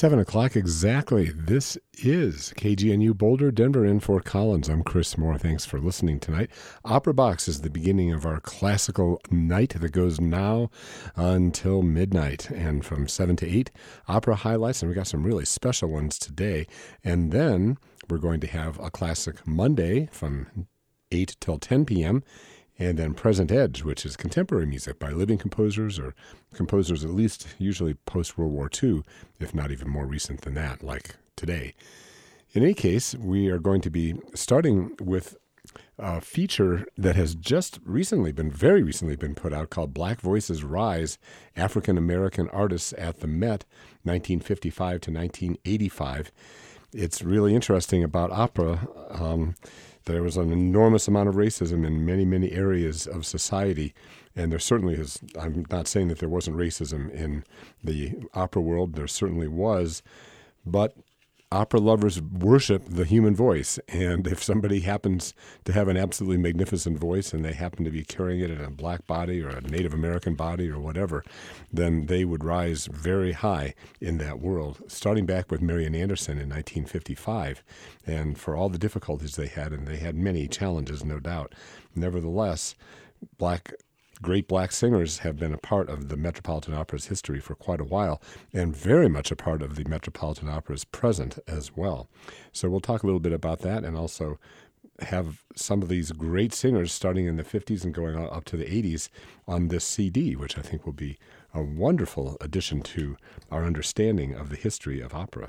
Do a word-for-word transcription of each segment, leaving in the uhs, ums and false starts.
Seven o'clock exactly. This is K G N U Boulder, Denver, in Fort Collins. I'm Chris Moore. Thanks for listening tonight. Opera Box is the beginning of our classical night that goes now until midnight. And from seven to eight, opera highlights. And we got some really special ones today. And then we're going to have a classic Monday from eight till ten p.m., and then Present Edge, which is contemporary music by living composers or composers at least usually post-World War Two, if not even more recent than that, like today. In any case, we are going to be starting with a feature that has just recently been, very recently been put out called Black Voices Rise, African American Artists at the Met, nineteen fifty-five to nineteen eighty-five. It's really interesting about opera. Um, There was an enormous amount of racism in many, many areas of society. And there certainly is, I'm not saying that there wasn't racism in the opera world. There certainly was. But opera lovers worship the human voice. And if somebody happens to have an absolutely magnificent voice and they happen to be carrying it in a black body or a Native American body or whatever, then they would rise very high in that world, starting back with Marian Anderson in nineteen fifty-five. And for all the difficulties they had, and they had many challenges, no doubt, nevertheless, black Great black singers have been a part of the Metropolitan Opera's history for quite a while, and very much a part of the Metropolitan Opera's present as well. So we'll talk a little bit about that, and also have some of these great singers starting in the fifties and going up to the eighties on this C D, which I think will be a wonderful addition to our understanding of the history of opera.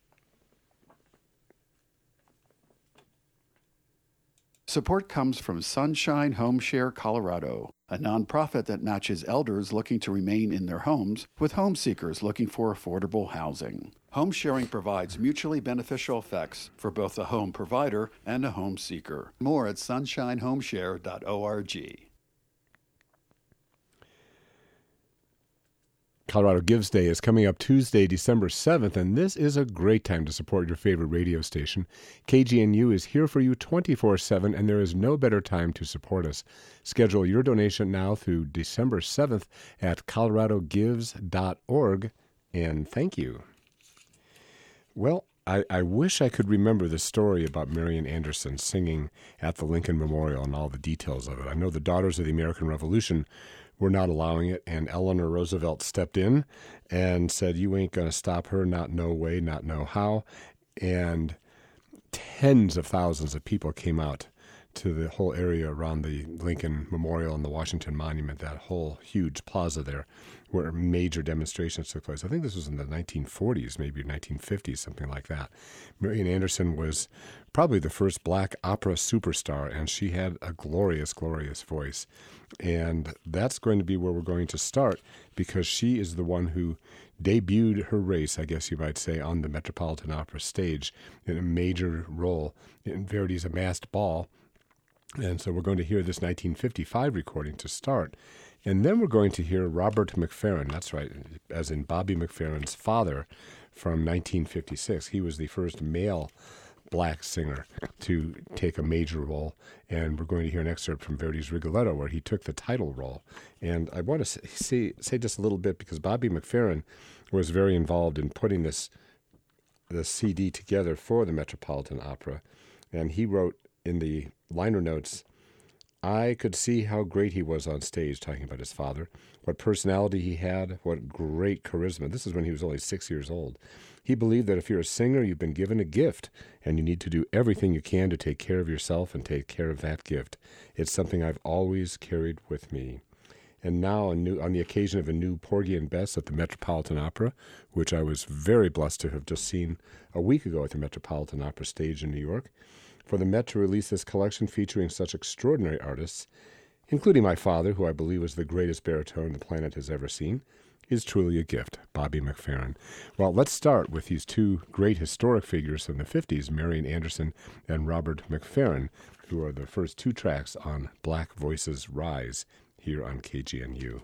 Support comes from Sunshine Home Share Colorado, a nonprofit that matches elders looking to remain in their homes with home seekers looking for affordable housing. Home sharing provides mutually beneficial effects for both the home provider and a home seeker. More at sunshine home share dot org. Colorado Gives Day is coming up Tuesday, December seventh, and this is a great time to support your favorite radio station. K G N U is here for you twenty-four seven, and there is no better time to support us. Schedule your donation now through December seventh at colorado gives dot org, and thank you. Well, I, I wish I could remember the story about Marian Anderson singing at the Lincoln Memorial and all the details of it. I know the Daughters of the American Revolution were not allowing it, and Eleanor Roosevelt stepped in and said, "You ain't going to stop her, not no way, not no how." And tens of thousands of people came out to the whole area around the Lincoln Memorial and the Washington Monument, that whole huge plaza there, where major demonstrations took place. I think this was in the nineteen forties, maybe nineteen fifties, something like that. Marian Anderson was probably the first black opera superstar, and she had a glorious, glorious voice. And that's going to be where we're going to start, because she is the one who debuted her race, I guess you might say, on the Metropolitan Opera stage in a major role in Verdi's A Masked Ball. And so we're going to hear this nineteen fifty-five recording to start. And then we're going to hear Robert McFerrin, that's right, as in Bobby McFerrin's father, from nineteen fifty-six. He was the first male black singer to take a major role. And we're going to hear an excerpt from Verdi's Rigoletto, where he took the title role. And I want to say, say just a little bit, because Bobby McFerrin was very involved in putting this, this C D together for the Metropolitan Opera. And he wrote in the liner notes, "I could see how great he was on stage," talking about his father, "what personality he had, what great charisma." This is when he was only six years old. "He believed that if you're a singer, you've been given a gift, and you need to do everything you can to take care of yourself and take care of that gift. It's something I've always carried with me." And now, a new, on the occasion of a new Porgy and Bess at the Metropolitan Opera, which I was very blessed to have just seen a week ago at the Metropolitan Opera stage in New York, for the Met to release this collection featuring such extraordinary artists, including my father, who I believe was the greatest baritone the planet has ever seen, is truly a gift, Bobby McFerrin. Well, let's start with these two great historic figures from the fifties, Marian Anderson and Robert McFerrin, who are the first two tracks on Black Voices Rise here on K G N U.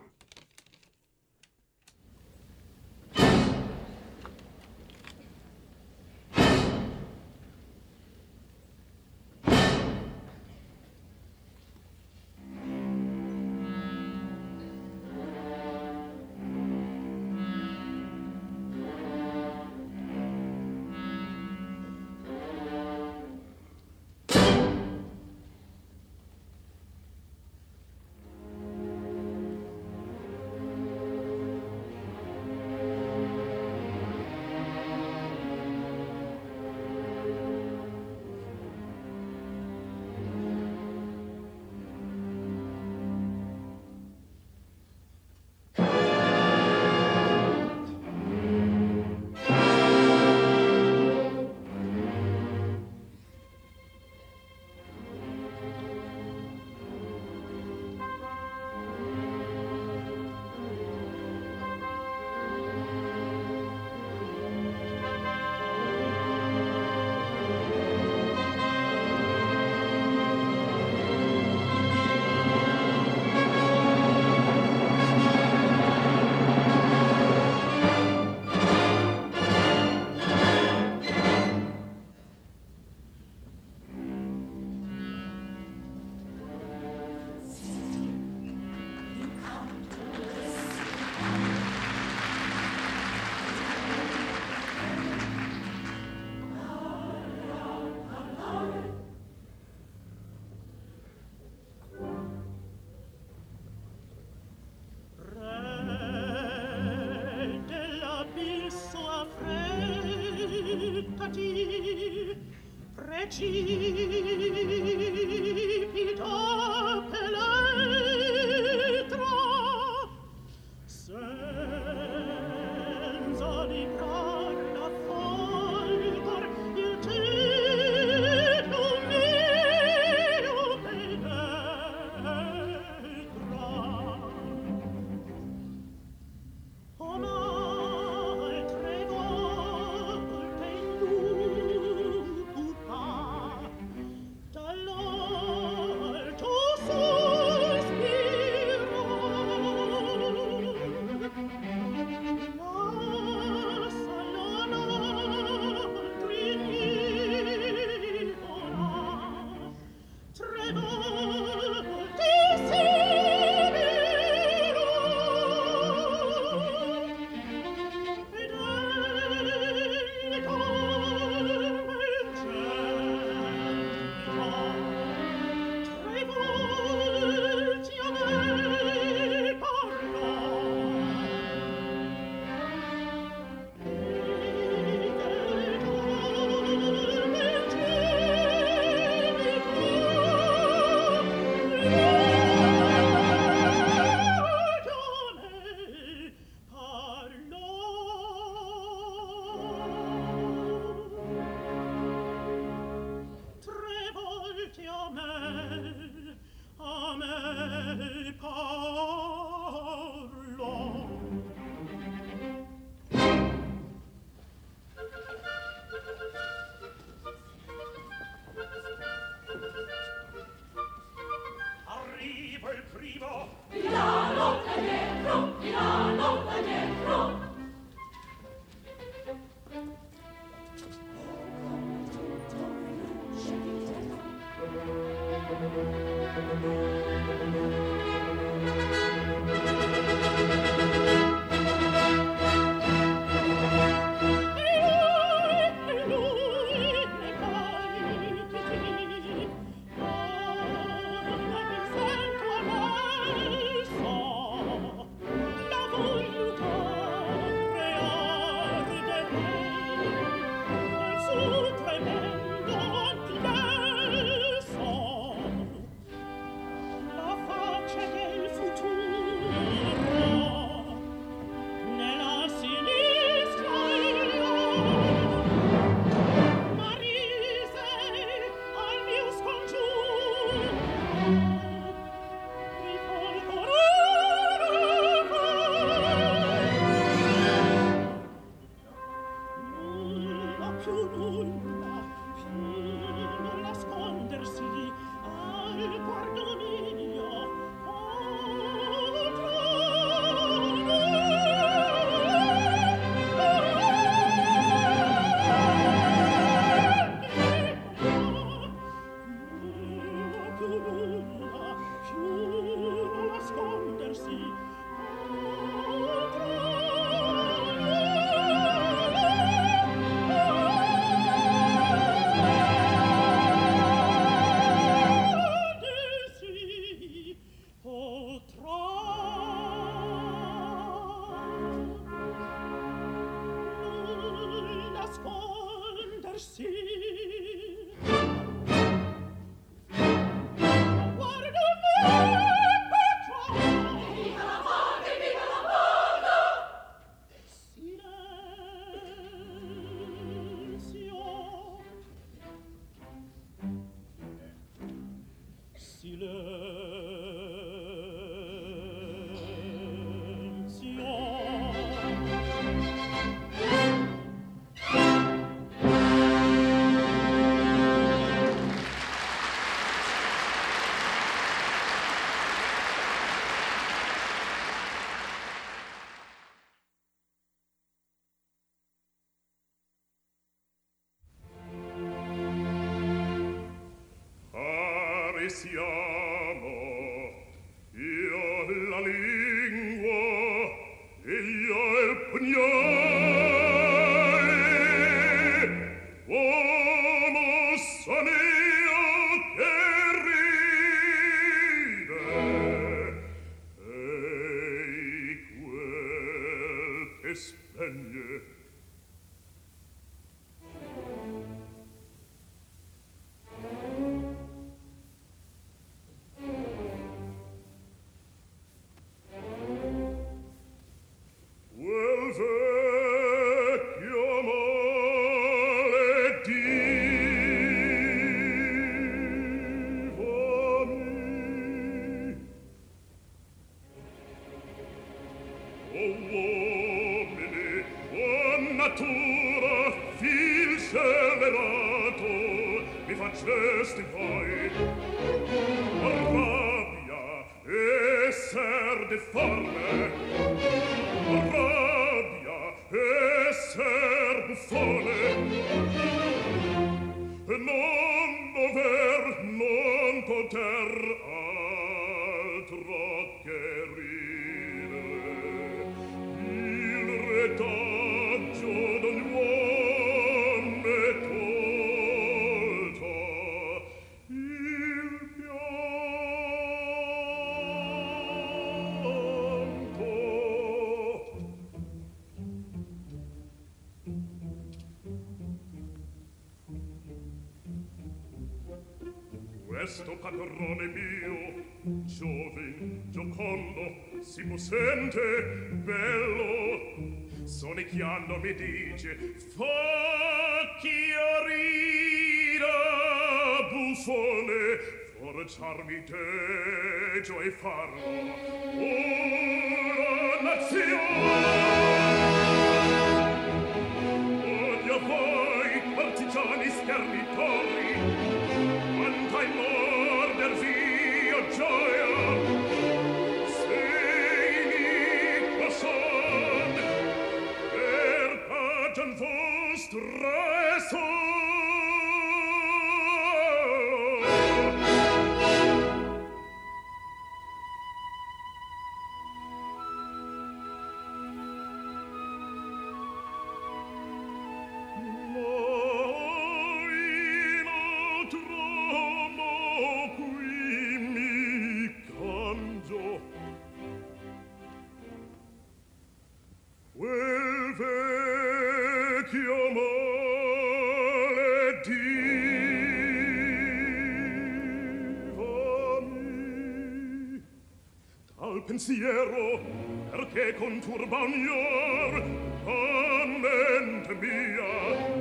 Questo padrone mio, giovin, giocondo, si possente, bello, sonicchiando mi dice, fa chiarire, buffone, forciarmi degio e farlo, ora nazione! Odio voi, partigiani schernitori, quanta in morder via gioia, quel vecchio maledivami dal pensiero perché conturba ognor la mente mia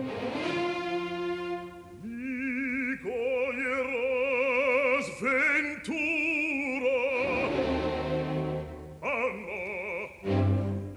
mi coglierò sventura ah no e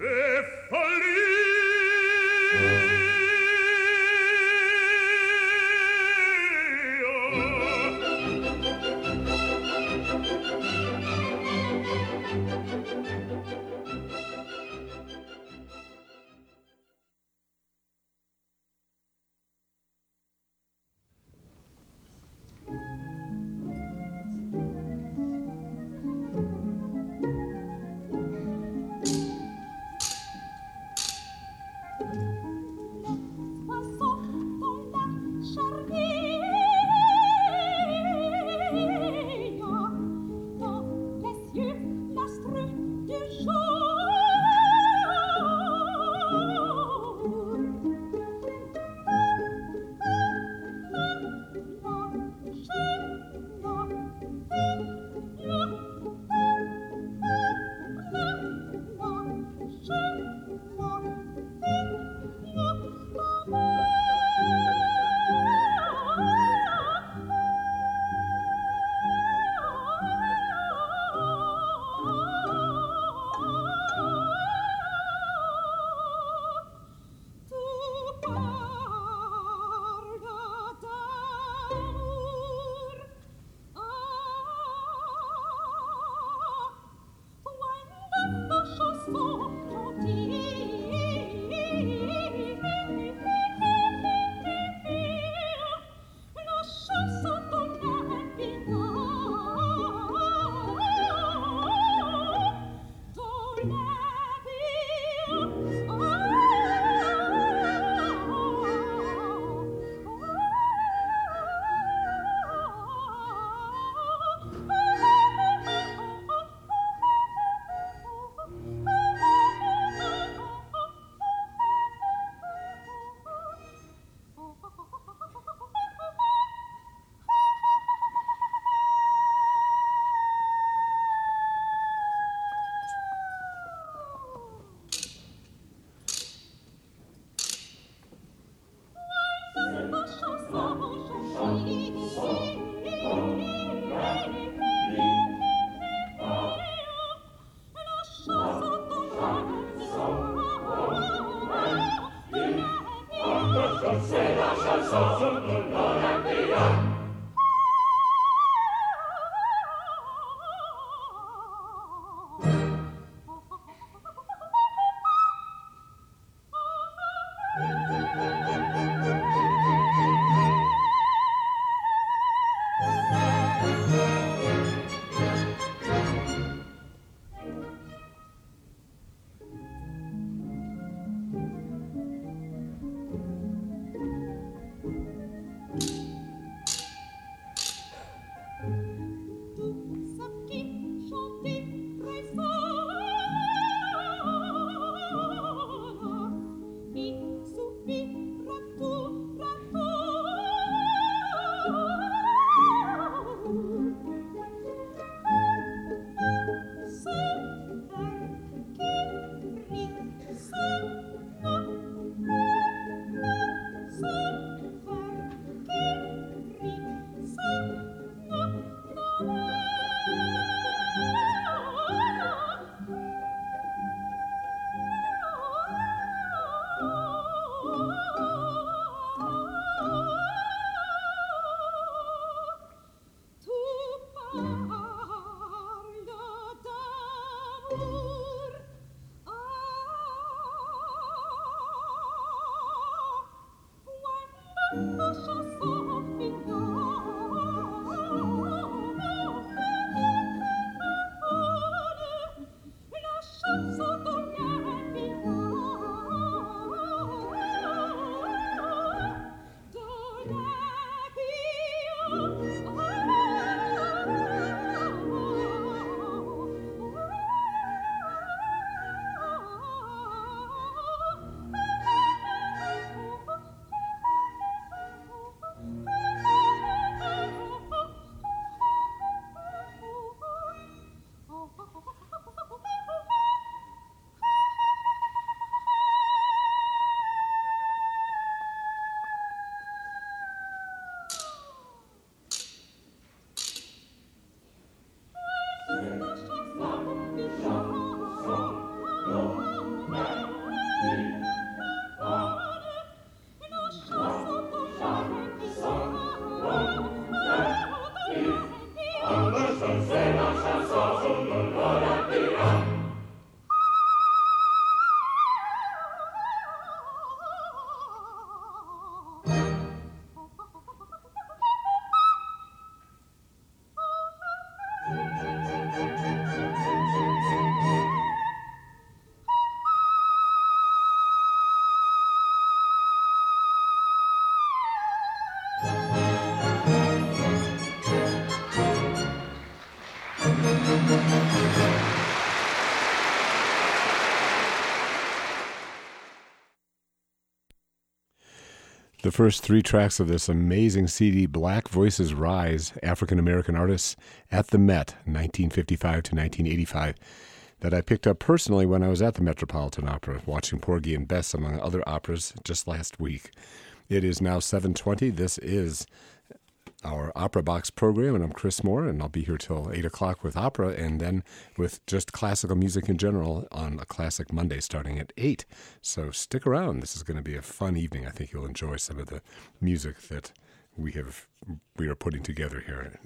The first three tracks of this amazing C D, Black Voices Rise, African-American Artists at the Met, nineteen fifty-five to nineteen eighty-five, that I picked up personally when I was at the Metropolitan Opera, watching Porgy and Bess, among other operas, just last week. It is now seven twenty. This is our Opera Box program, and I'm Chris Moore, and I'll be here till eight o'clock with opera, and then with just classical music in general on a Classic Monday starting at eight. So stick around. This is going to be a fun evening. I think you'll enjoy some of the music that we have we are putting together here.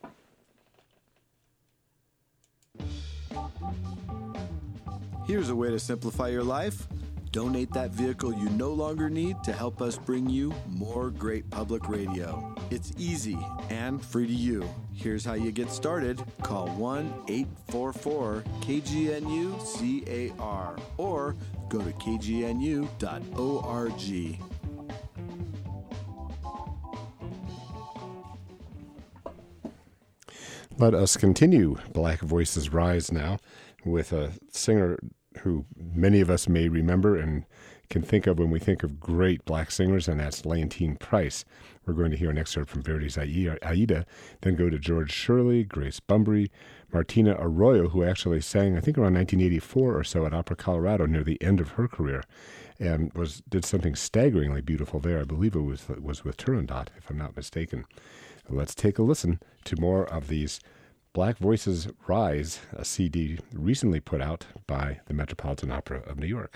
Here's a way to simplify your life. Donate that vehicle you no longer need to help us bring you more great public radio. It's easy and free to you. Here's how you get started. Call one eight four four K G N U C A R or go to K G N U dot org. Let us continue Black Voices Rise now with a singer who many of us may remember and can think of when we think of great black singers, and that's Leontyne Price. We're going to hear an excerpt from Verdi's Aida, then go to George Shirley, Grace Bumbry, Martina Arroyo, who actually sang, I think, around nineteen eighty-four or so at Opera Colorado near the end of her career, and was did something staggeringly beautiful there. I believe it was, was with Turandot, if I'm not mistaken. Let's take a listen to more of these Black Voices Rise, a C D recently put out by the Metropolitan Opera of New York.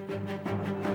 Thank you.